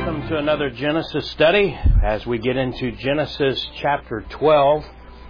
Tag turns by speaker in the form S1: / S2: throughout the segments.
S1: Welcome to another Genesis study as we get into Genesis chapter 12.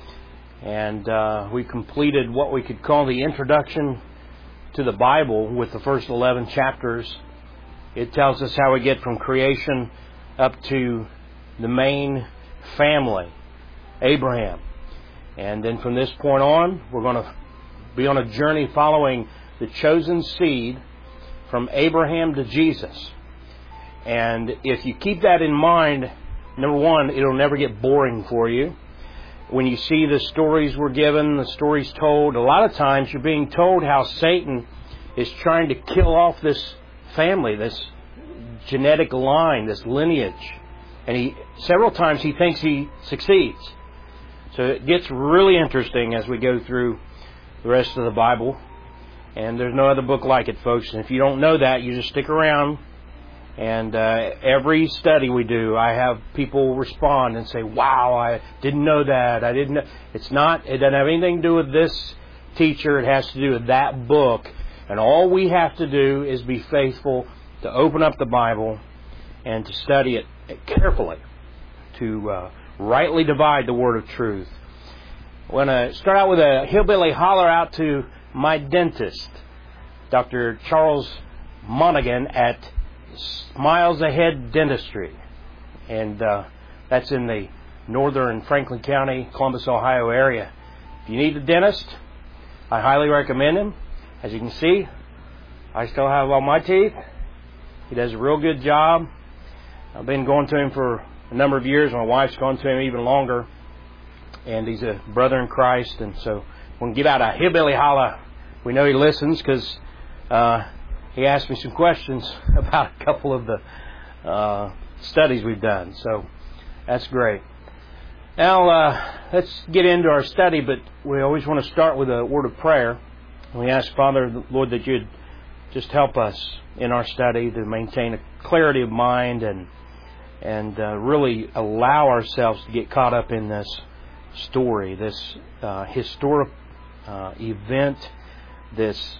S1: And we completed what we could call the introduction to the Bible with the first 11 chapters. It tells us how we get from creation up to the main family, Abraham. And then from this point on, we're going to be on a journey following the chosen seed from Abraham to Jesus. And if you keep that in mind, number one, it'll never get boring for you. When you see the stories we're given, the stories told, a lot of times you're being told how Satan is trying to kill off this family, this genetic line, this lineage. And several times he thinks he succeeds. So it gets really interesting as we go through the rest of the Bible. And there's no other book like it, folks. And if you don't know that, you just stick around. And every study we do, I have people respond and say, wow, I didn't know that. I didn't know. It doesn't have anything to do with this teacher. It has to do with that book. And all we have to do is be faithful to open up the Bible and to study it carefully, to rightly divide the word of truth. I want to start out with a hillbilly holler out to my dentist, Dr. Charles Monaghan at Smiles Ahead Dentistry. And that's in the northern Franklin County, Columbus, Ohio area. If you need a dentist, I highly recommend him. As you can see, I still have all my teeth. He does a real good job. I've been going to him for a number of years. My wife's gone to him even longer. And he's a brother in Christ. And so when we give out a hillbilly holler, we know he listens because he asked me some questions about a couple of the studies we've done. So that's great. Now, let's get into our study, but we always want to start with a word of prayer. And we ask, Father, Lord, that you'd just help us in our study to maintain a clarity of mind and really allow ourselves to get caught up in this story, this historic event, this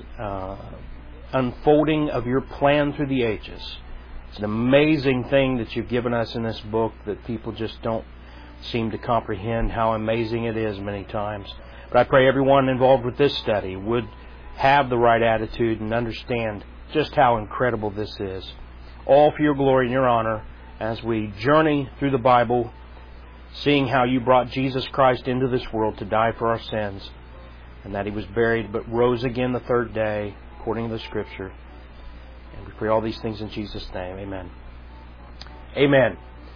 S1: unfolding of your plan through the ages. It's an amazing thing that you've given us in this book that people just don't seem to comprehend how amazing it is many times. But I pray everyone involved with this study would have the right attitude and understand just how incredible this is. All for your glory and your honor as we journey through the Bible, seeing how you brought Jesus Christ into this world to die for our sins, and that He was buried but rose again the third day, according to the Scripture. And we pray all these things in Jesus' name. Amen. Amen.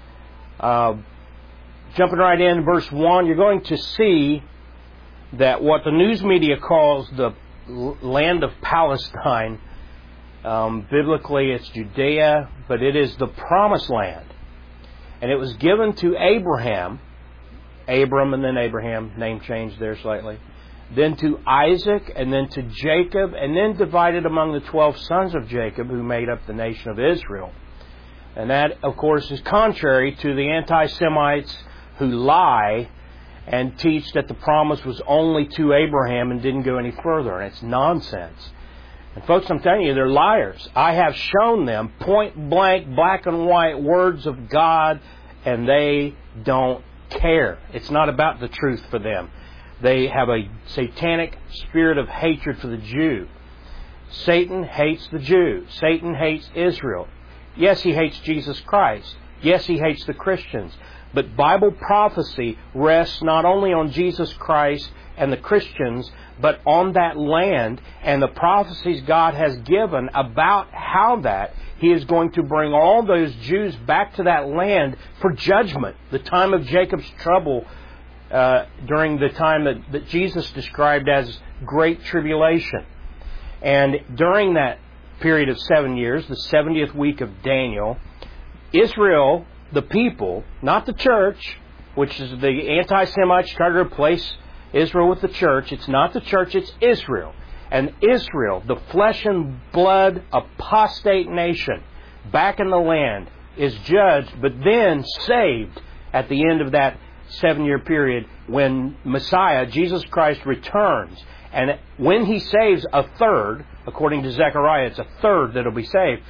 S1: Jumping right in, verse 1, you're going to see that what the news media calls the land of Palestine, biblically it's Judea, but it is the promised land. And it was given to Abraham, Abram and then Abraham, name changed there slightly, then to Isaac, and then to Jacob, and then divided among the 12 sons of Jacob who made up the nation of Israel. And that, of course, is contrary to the anti-Semites who lie and teach that the promise was only to Abraham and didn't go any further. And it's nonsense. And folks, I'm telling you, they're liars. I have shown them point blank, black and white words of God, and they don't care. It's not about the truth for them. They have a satanic spirit of hatred for the Jew. Satan hates the Jew. Satan hates Israel. Yes, he hates Jesus Christ. Yes, he hates the Christians. But Bible prophecy rests not only on Jesus Christ and the Christians, but on that land and the prophecies God has given about how that He is going to bring all those Jews back to that land for judgment, the time of Jacob's trouble, during the time that Jesus described as Great Tribulation. And during that period of 7 years, the 70th week of Daniel, Israel, the people, not the church, which is the anti-Semites try to replace Israel with the church. It's not the church, it's Israel. And Israel, the flesh and blood apostate nation, back in the land, is judged, but then saved at the end of that 7-year period when Messiah, Jesus Christ, returns. And when He saves a third, according to Zechariah, it's a third that will be saved.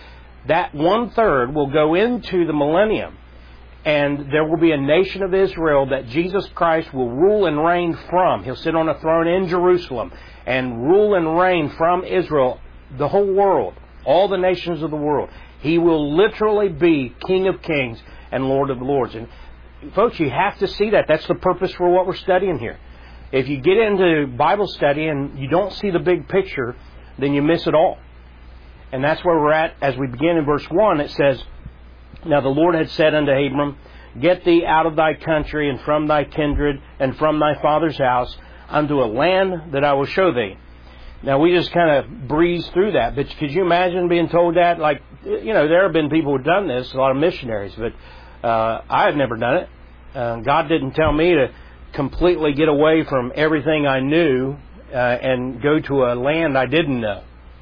S1: that 1/3 will go into the millennium. And there will be a nation of Israel that Jesus Christ will rule and reign from. He'll sit on a throne in Jerusalem and rule and reign from Israel, the whole world, all the nations of the world. He will literally be King of Kings and Lord of Lords. And folks, you have to see that. That's the purpose for what we're studying here. If you get into Bible study and you don't see the big picture, then you miss it all. And that's where we're at as we begin in verse 1. It says, "Now the Lord had said unto Abram, Get thee out of thy country and from thy kindred and from thy father's house unto a land that I will show thee." Now we just kind of breeze through that, but could you imagine being told that? Like, there have been people who've done this, a lot of missionaries, but I have never done it. God didn't tell me to completely get away from everything I knew and go to a land I didn't know.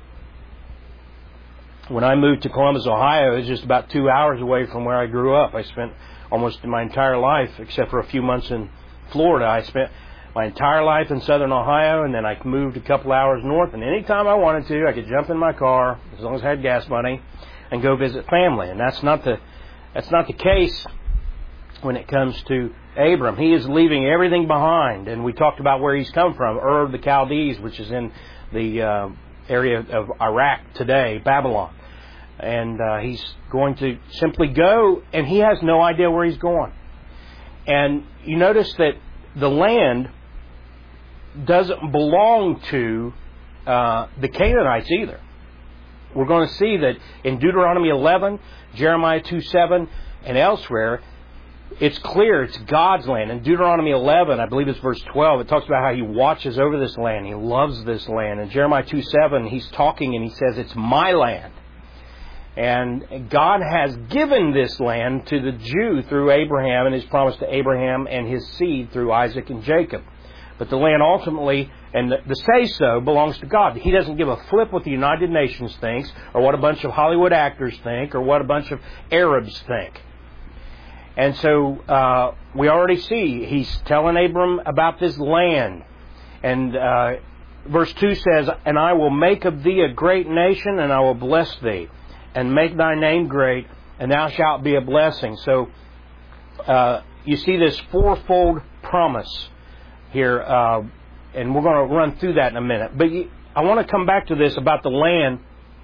S1: When I moved to Columbus, Ohio, it was just about 2 hours away from where I grew up. I spent almost my entire life, except for a few months in Florida, I spent my entire life in southern Ohio, and then I moved a couple hours north, and anytime I wanted to, I could jump in my car, as long as I had gas money, and go visit family. And that's not the case when it comes to Abram. He is leaving everything behind, and we talked about where he's come from, Ur of the Chaldees, which is in the area of Iraq today, Babylon. And he's going to simply go, and he has no idea where he's going. And you notice that the land doesn't belong to the Canaanites either. We're going to see that in Deuteronomy 11, Jeremiah 2:7, and elsewhere, it's clear it's God's land. In Deuteronomy 11, I believe it's verse 12, it talks about how He watches over this land. He loves this land. In Jeremiah 2:7, He's talking and He says, it's my land. And God has given this land to the Jew through Abraham and His promise to Abraham and his seed through Isaac and Jacob. But the land ultimately, and the say-so, belongs to God. He doesn't give a flip what the United Nations thinks, or what a bunch of Hollywood actors think, or what a bunch of Arabs think. And so we already see He's telling Abram about this land. And verse 2 says, "And I will make of thee a great nation, and I will bless thee, and make thy name great, and thou shalt be a blessing." So you see this fourfold promise here, and we're going to run through that in a minute. But I want to come back to this about the land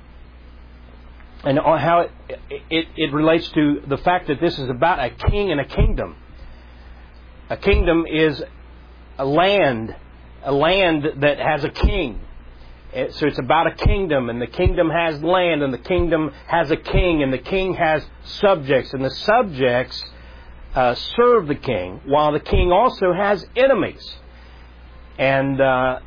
S1: and how it relates to the fact that this is about a king and a kingdom. A kingdom is a land that has a king. So it's about a kingdom, and the kingdom has land, and the kingdom has a king, and the king has subjects, and the subjects serve the king, while the king also has enemies. And the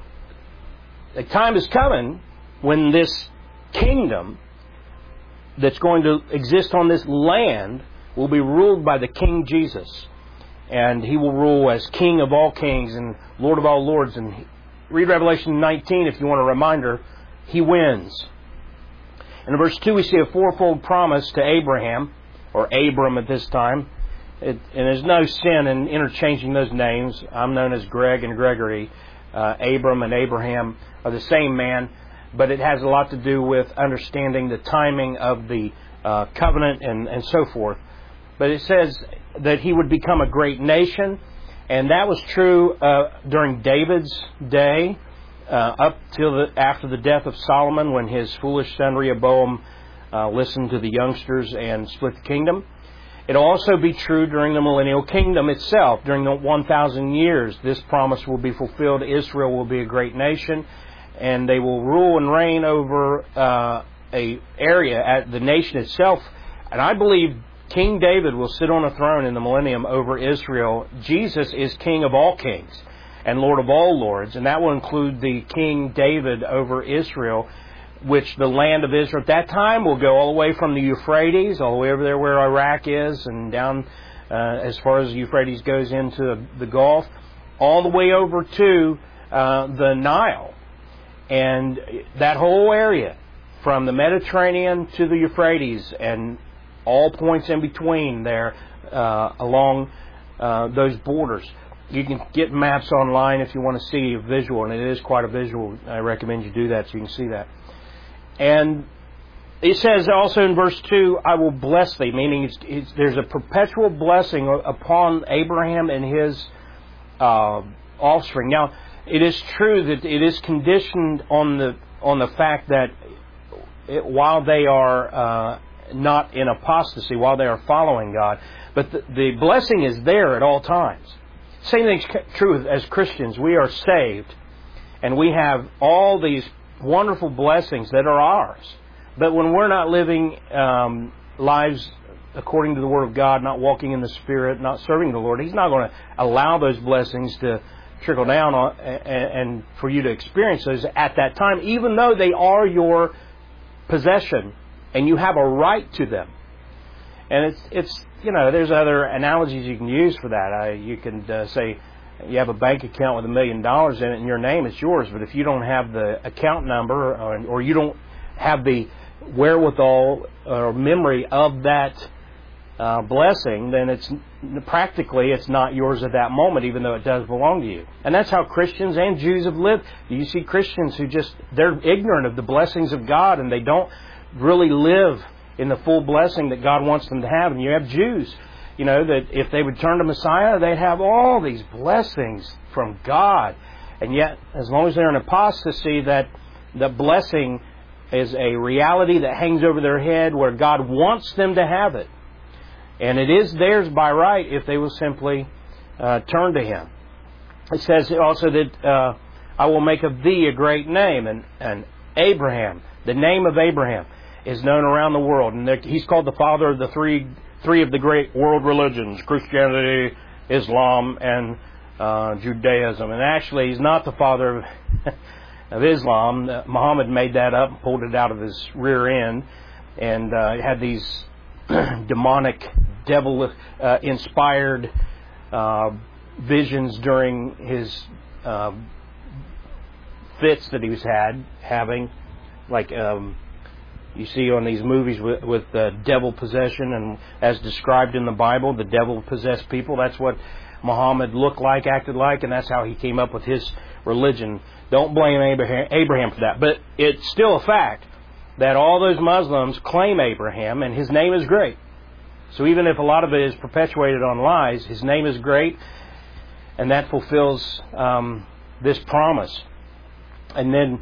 S1: time is coming when this kingdom that's going to exist on this land will be ruled by the King Jesus. And He will rule as King of all kings and Lord of all lords. And read Revelation 19 if you want a reminder. He wins. And in verse 2 we see a fourfold promise to Abraham, or Abram at this time. And there's no sin in interchanging those names. I'm known as Greg and Gregory. Abram and Abraham are the same man, but it has a lot to do with understanding the timing of the covenant and so forth. But it says that he would become a great nation, and that was true during David's day, up till after the death of Solomon, when his foolish son Rehoboam listened to the youngsters and split the kingdom. It'll also be true during the millennial kingdom itself. During the 1,000 years, this promise will be fulfilled. Israel will be a great nation, and they will rule and reign over a area at the nation itself. And I believe King David will sit on a throne in the millennium over Israel. Jesus is King of all kings and Lord of all lords, and that will include the King David over Israel, which the land of Israel at that time will go all the way from the Euphrates, all the way over there where Iraq is, and down as far as the Euphrates goes into the Gulf, all the way over to the Nile. And that whole area, from the Mediterranean to the Euphrates, and all points in between there along those borders. You can get maps online if you want to see a visual, and it is quite a visual. I recommend you do that so you can see that. And It says also in verse 2, I will bless thee, meaning there's a perpetual blessing upon Abraham and his offspring. Now, it is true that it is conditioned on the fact that while they are not in apostasy, while they are following God, but the blessing is there at all times. Same thing's true as Christians. We are saved, and we have all these wonderful blessings that are ours. But when we're not living lives according to the Word of God, not walking in the Spirit, not serving the Lord, He's not going to allow those blessings to trickle down and for you to experience those at that time, even though they are your possession and you have a right to them. And it's there's other analogies you can use for that. You can say you have a bank account with $1 million in it in your name, it's yours. But if you don't have the account number or you don't have the wherewithal or memory of that blessing, then it's not yours at that moment, even though it does belong to you. And that's how Christians and Jews have lived. You see Christians who they're ignorant of the blessings of God, and they don't really live in the full blessing that God wants them to have. And you have Jews, that if they would turn to Messiah, they'd have all these blessings from God. And yet, as long as they're in apostasy, that the blessing is a reality that hangs over their head where God wants them to have it. And it is theirs by right if they will simply turn to Him. It says also that I will make of thee a great name. And Abraham, the name of Abraham, is known around the world. And he's called the father of the three of the great world religions, Christianity, Islam, and Judaism. And actually, he's not the father of Islam. Muhammad made that up and pulled it out of his rear end, and had these demonic, devil-inspired visions during his fits that he was having, like you see on these movies with devil possession, and as described in the Bible, the devil-possessed people. That's what Muhammad looked like, acted like, and that's how he came up with his religion. Don't blame Abraham for that. But it's still a fact that all those Muslims claim Abraham, and his name is great. So even if a lot of it is perpetuated on lies, his name is great, and that fulfills this promise. And then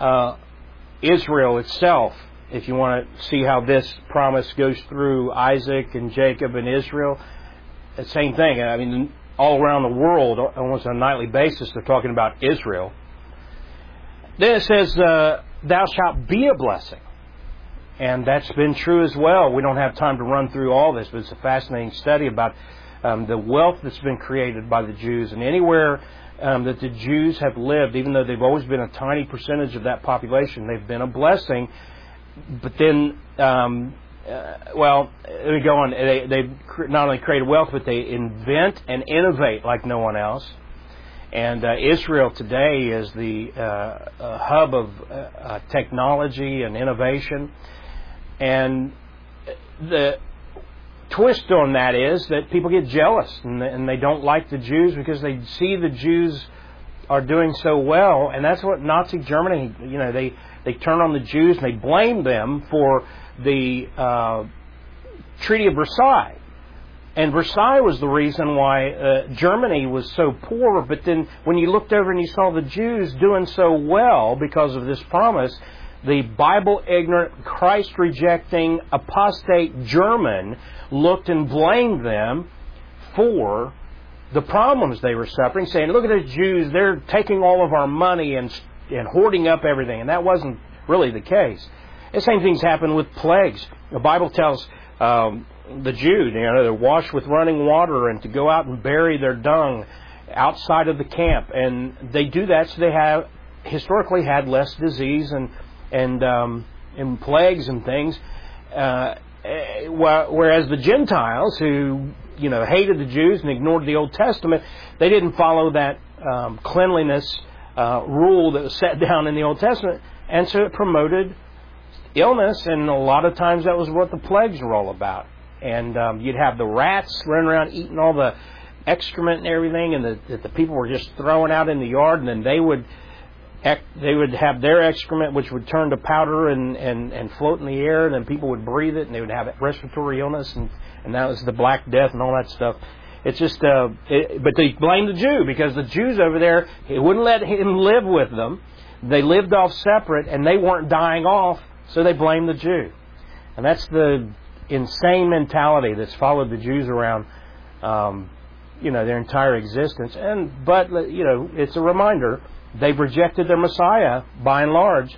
S1: Israel itself, if you want to see how this promise goes through Isaac and Jacob and Israel, the same thing. I mean, all around the world, almost on a nightly basis, they're talking about Israel. Then it says, thou shalt be a blessing. And that's been true as well. We don't have time to run through all this, but it's a fascinating study about the wealth that's been created by the Jews. And anywhere that the Jews have lived, even though they've always been a tiny percentage of that population, they've been a blessing. But then, let me go on. They've not only created wealth, but they invent and innovate like no one else. And Israel today is the hub of technology and innovation. And the twist on that is that people get jealous and they don't like the Jews because they see the Jews are doing so well. And that's what Nazi Germany, they turn on the Jews and they blame them for the Treaty of Versailles. And Versailles was the reason why Germany was so poor. But then when you looked over and you saw the Jews doing so well because of this promise, the Bible-ignorant, Christ-rejecting, apostate German looked and blamed them for the problems they were suffering, saying, look at those Jews, they're taking all of our money and hoarding up everything. And that wasn't really the case. The same things happened with plagues. The Bible tells the Jews, they're washed with running water and to go out and bury their dung outside of the camp. And they do that so they have historically had less disease and plagues and things. Whereas the Gentiles who, hated the Jews and ignored the Old Testament, they didn't follow that cleanliness rule that was set down in the Old Testament. And so it promoted illness, and a lot of times that was what the plagues were all about. And you'd have the rats running around eating all the excrement and everything, and that the people were just throwing out in the yard, and then they would they would have their excrement, which would turn to powder and float in the air, and then people would breathe it, and they would have respiratory illness, and that was the Black Death and all that stuff. It's just, but they blamed the Jew, because the Jews over there, he wouldn't let him live with them. They lived off separate, and they weren't dying off, so they blamed the Jew. And that's the insane mentality that's followed the Jews around, their entire existence. But it's a reminder, they've rejected their Messiah by and large,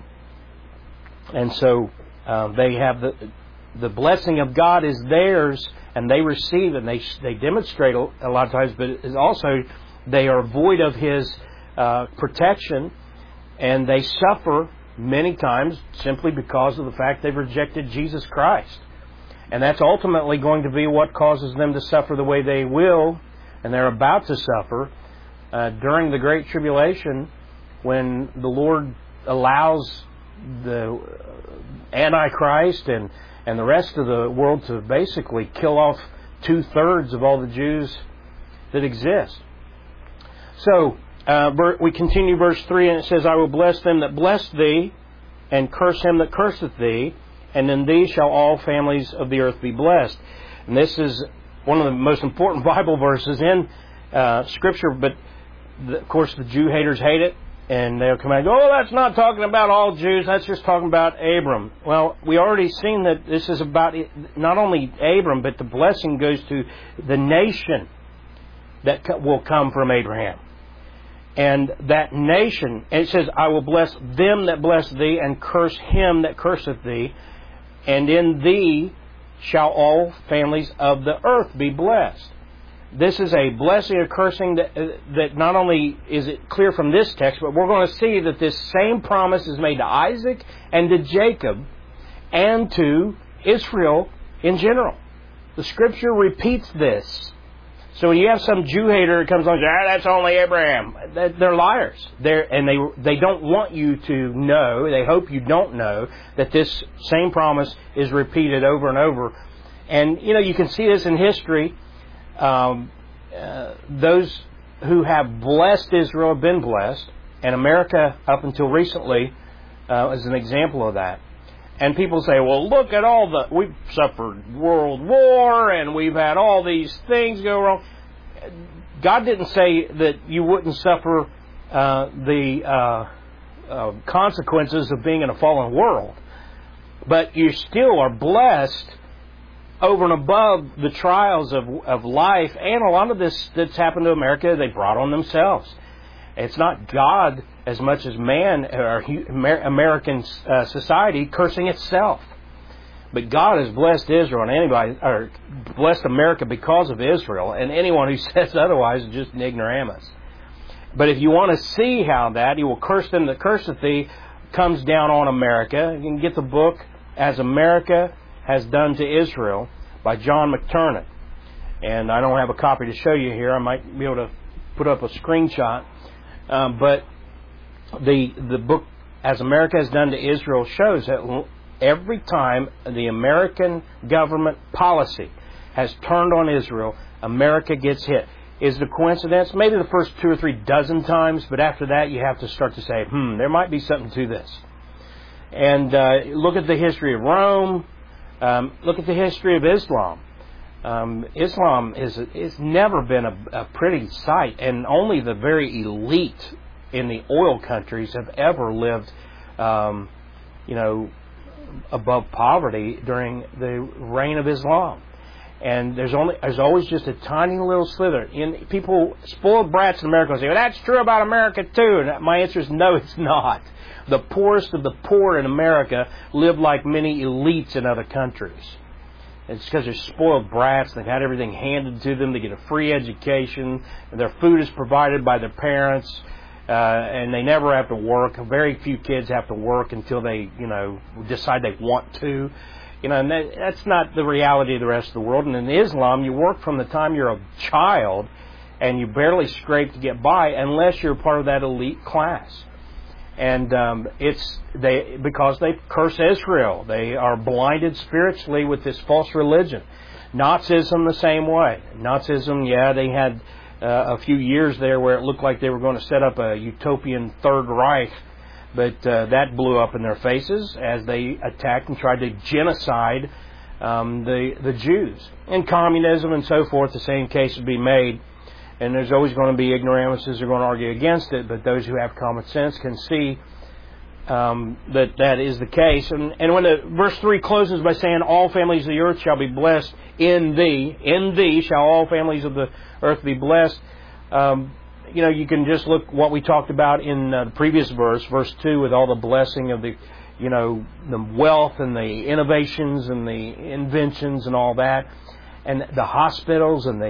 S1: and so they have the blessing of God is theirs, and they receive it, and they demonstrate a lot of times, but it's also they are void of His protection, and they suffer many times simply because of the fact they've rejected Jesus Christ. And that's ultimately going to be what causes them to suffer the way they will, and they're about to suffer during the Great Tribulation, when the Lord allows the Antichrist and the rest of the world to basically kill off 2/3 of all the Jews that exist. So, we continue verse 3, and it says, I will bless them that bless thee, and curse him that curseth thee, and in thee shall all families of the earth be blessed. And this is one of the most important Bible verses in Scripture, but of course the Jew haters hate it, and they'll come out and go, that's not talking about all Jews, that's just talking about Abram. Well, we already seen that this is about not only Abram, but the blessing goes to the nation that will come from Abraham. And that nation, and it says, I will bless them that bless thee, and curse him that curseth thee, and in thee shall all families of the earth be blessed. This is a blessing or cursing that not only is it clear from this text, but we're going to see that this same promise is made to Isaac and to Jacob and to Israel in general. The Scripture repeats this. So when you have some Jew hater that comes along and says, that's only Abraham, they're liars. They don't want you to know, they hope you don't know, that this same promise is repeated over and over. And, you can see this in history. Those who have blessed Israel have been blessed, and America, up until recently, is an example of that. And people say, well, look at we've suffered World War, and we've had all these things go wrong. God didn't say that you wouldn't suffer the consequences of being in a fallen world. But you still are blessed over and above the trials of life, and a lot of this that's happened to America, they brought on themselves. It's not God as much as man or American society cursing itself. But God has blessed Israel, and blessed America because of Israel, and anyone who says otherwise is just an ignoramus. But if you want to see how that, He will curse them that curseth thee, comes down on America. You can get the book, As America Has Done to Israel, by John McTernan. And I don't have a copy to show you here. I might be able to put up a screenshot. But the book, As America Has Done to Israel, shows that every time the American government policy has turned on Israel, America gets hit. Is it a coincidence? Maybe the first 2 or 3 dozen times, but after that you have to start to say, there might be something to this. And look at the history of Rome. Look at the history of Islam. Islam is never been a pretty sight, and only the very elite in the oil countries have ever lived, above poverty during the reign of Islam. And there's always just a tiny little slither. People, spoiled brats in America, say, well, that's true about America too. And my answer is no, it's not. The poorest of the poor in America live like many elites in other countries. It's because they're spoiled brats. They've had everything handed to them. They get a free education. Their food is provided by their parents. And they never have to work. Very few kids have to work until they, decide they want to. And that's not the reality of the rest of the world. And in Islam, you work from the time you're a child, and you barely scrape to get by unless you're part of that elite class. And because they curse Israel. They are blinded spiritually with this false religion. Nazism the same way. Nazism, they had a few years there where it looked like they were going to set up a utopian Third Reich, but that blew up in their faces as they attacked and tried to genocide the Jews. And communism and so forth, the same case would be made. And there's always going to be ignoramuses who are going to argue against it, but those who have common sense can see that is the case. And when verse 3 closes by saying, all families of the earth shall be blessed in thee shall all families of the earth be blessed. You can just look what we talked about in the previous verse 2, with all the blessing of the wealth and the innovations and the inventions and all that, and the hospitals and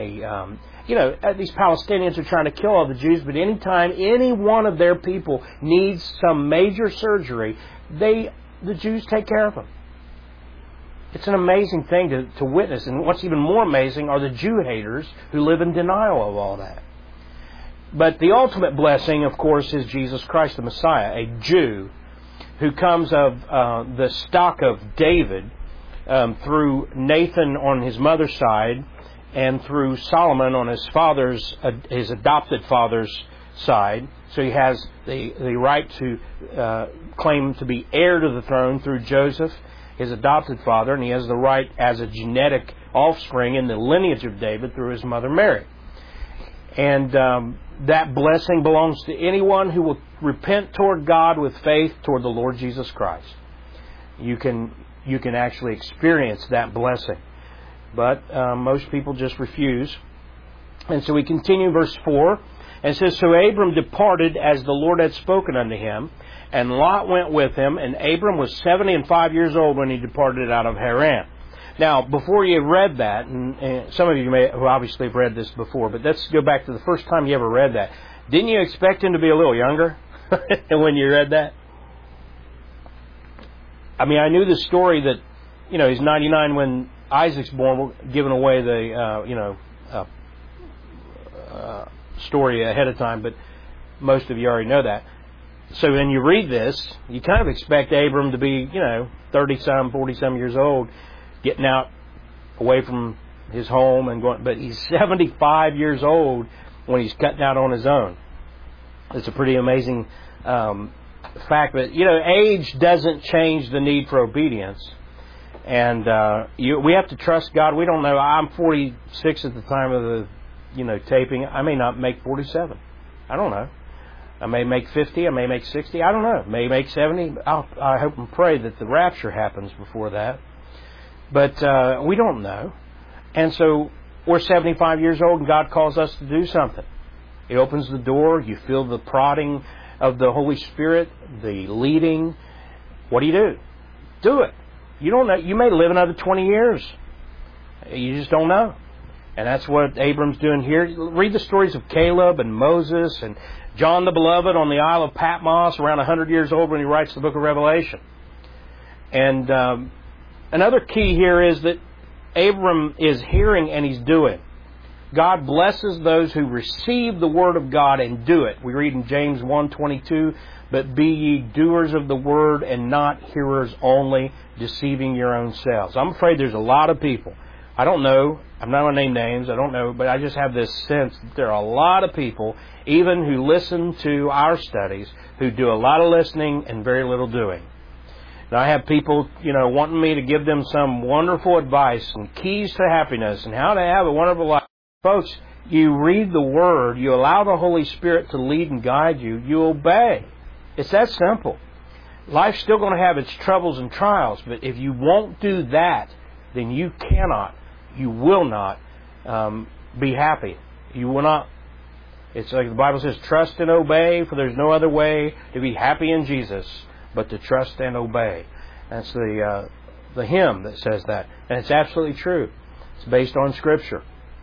S1: these Palestinians are trying to kill all the Jews, but anytime any one of their people needs some major surgery, the Jews take care of them. It's an amazing thing to witness. And what's even more amazing are the Jew haters who live in denial of all that. But the ultimate blessing, of course, is Jesus Christ the Messiah, a Jew who comes of the stock of David through Nathan on his mother's side, and through Solomon on his adopted father's side. So he has the right to claim to be heir to the throne through Joseph, his adopted father, and he has the right as a genetic offspring in the lineage of David through his mother Mary. And that blessing belongs to anyone who will repent toward God with faith toward the Lord Jesus Christ. You can actually experience that blessing. But most people just refuse. And so we continue verse 4. And it says, so Abram departed as the Lord had spoken unto him, and Lot went with him, and Abram was 75 years old when he departed out of Haran. Now, before you read that, and some of you may have obviously read this before, but let's go back to the first time you ever read that. Didn't you expect him to be a little younger when you read that? I mean, I knew the story that, he's 99 when Isaac's born, giving away the story ahead of time, but most of you already know that. So when you read this, you kind of expect Abram to be, 30-some, 40-some years old, getting out away from his home and going, but he's 75 years old when he's cutting out on his own. It's a pretty amazing fact. But, age doesn't change the need for obedience. And we have to trust God. We don't know. I'm 46 at the time of the, taping. I may not make 47. I don't know. I may make 50. I may make 60. I don't know. I may make 70. I hope and pray that the rapture happens before that. But we don't know. And so we're 75 years old and God calls us to do something. He opens the door. You feel the prodding of the Holy Spirit, the leading. What do? Do it. You don't know. You may live another 20 years. You just don't know. And that's what Abram's doing here. Read the stories of Caleb and Moses and John the Beloved on the Isle of Patmos, around 100 years old when he writes the book of Revelation. And another key here is that Abram is hearing and he's doing. God blesses those who receive the word of God and do it. We read in James 1:22, but be ye doers of the word and not hearers only, deceiving your own selves. I'm afraid there's a lot of people. I don't know. I'm not going to name names. I don't know. But I just have this sense that there are a lot of people, even who listen to our studies, who do a lot of listening and very little doing. And I have people, wanting me to give them some wonderful advice and keys to happiness and how to have a wonderful life. Folks, you read the Word, you allow the Holy Spirit to lead and guide you, you obey. It's that simple. Life's still going to have its troubles and trials, but if you won't do that, then you will not be happy. You will not. It's like the Bible says, trust and obey, for there's no other way to be happy in Jesus but to trust and obey. That's the hymn that says that. And it's absolutely true. It's based on Scripture.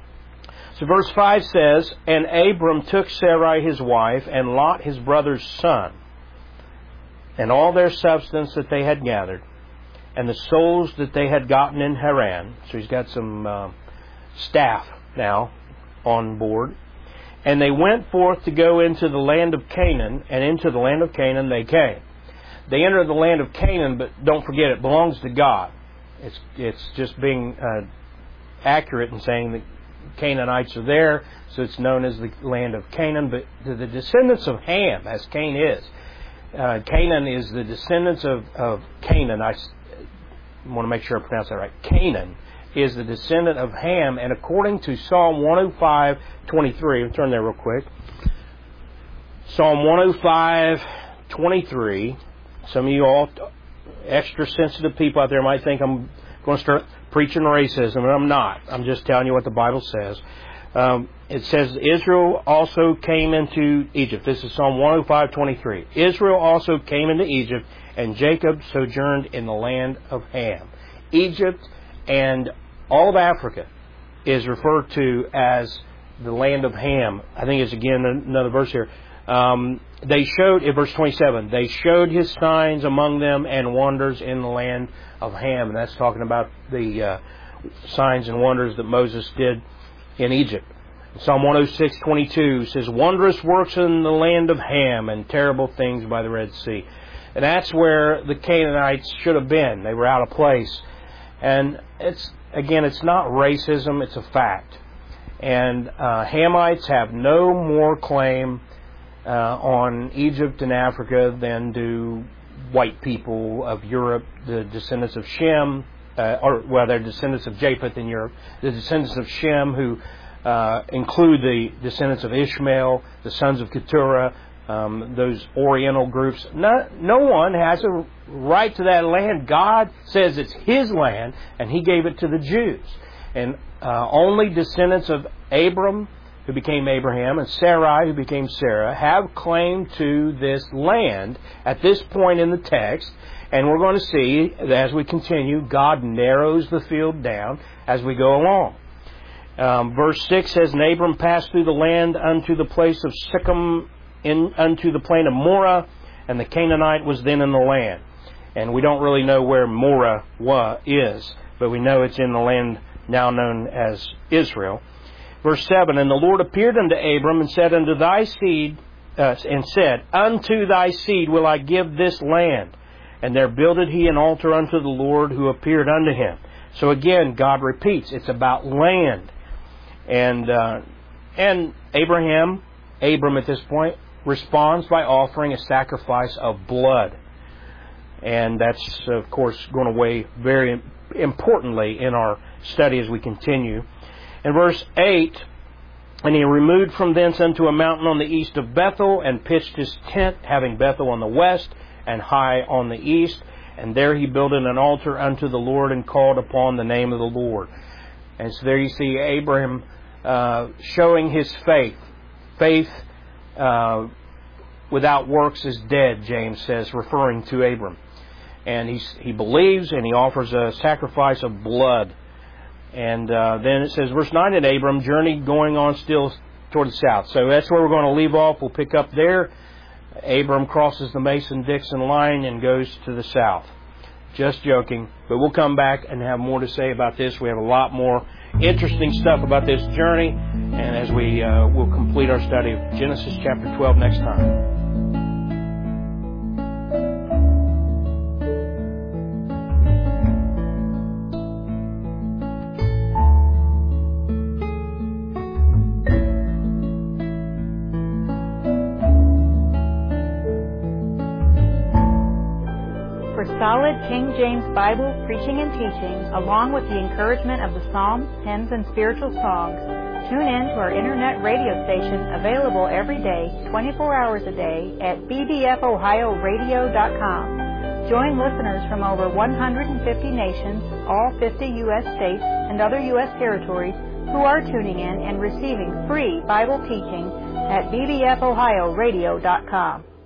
S1: So verse 5 says, and Abram took Sarai his wife, and Lot his brother's son, and all their substance that they had gathered, and the souls that they had gotten in Haran. So he's got some staff now on board. And they went forth to go into the land of Canaan, and into the land of Canaan they came. They entered the land of Canaan, but don't forget, it belongs to God. It's just being accurate in saying that Canaanites are there, so it's known as the land of Canaan. But the descendants of Ham, as Cain is, Canaan is the descendants of Canaan. I want to make sure I pronounce that right. Canaan is the descendant of Ham, and according to Psalm 105:23, I'll turn there real quick. Psalm 105:23. Some of you all extra sensitive people out there might think I'm going to start preaching racism, and I'm not. I'm just telling you what the Bible says. It says, Israel also came into Egypt. This is Psalm 105:23. Israel also came into Egypt, and Jacob sojourned in the land of Ham. Egypt and all of Africa is referred to as the land of Ham. I think it's again another verse here. They showed, in verse 27, they showed his signs among them and wonders in the land of Ham. And that's talking about the signs and wonders that Moses did in Egypt. Psalm 106:22 says, wondrous works in the land of Ham and terrible things by the Red Sea. And that's where the Canaanites should have been. They were out of place. And it's not racism, it's a fact. And Hamites have no more claim on Egypt and Africa than do white people of Europe, the descendants of Shem, they're descendants of Japheth in Europe, the descendants of Shem, who include the descendants of Ishmael, the sons of Keturah, those Oriental groups. No one has a right to that land. God says it's His land, and He gave it to the Jews. And only descendants of Abram, who became Abraham, and Sarai, who became Sarah, have claim to this land at this point in the text. And we're going to see, as we continue, God narrows the field down as we go along. Verse 6 says, and Abram passed through the land unto the place of Shechem, unto the plain of Moreh, and the Canaanite was then in the land. And we don't really know where Moreh is, but we know it's in the land now known as Israel. Verse 7, and the Lord appeared unto Abram and said unto thy seed, unto thy seed will I give this land. And there builded he an altar unto the Lord who appeared unto him. So again, God repeats, it's about land. And Abram at this point responds by offering a sacrifice of blood. And that's, of course, going to weigh very importantly in our study as we continue. In verse 8, and he removed from thence unto a mountain on the east of Bethel, and pitched his tent, having Bethel on the west, and Hai on the east. And there he builded an altar unto the Lord, and called upon the name of the Lord. And so there you see Abraham showing his faith. Faith without works is dead, James says, referring to Abram. And he believes, and he offers a sacrifice of blood. And then it says, verse 9, and Abram journeyed going on still toward the south. So that's where we're going to leave off. We'll pick up there. Abram crosses the Mason-Dixon line and goes to the south. Just joking. But we'll come back and have more to say about this. We have a lot more interesting stuff about this journey. And as we'll complete our study of Genesis chapter 12 next time.
S2: Solid King James Bible preaching and teaching, along with the encouragement of the Psalms, hymns, and spiritual songs, tune in to our internet radio station available every day, 24 hours a day at bbfohioradio.com. Join listeners from over 150 nations, all 50 U.S. states, and other U.S. territories who are tuning in and receiving free Bible teaching at bbfohioradio.com.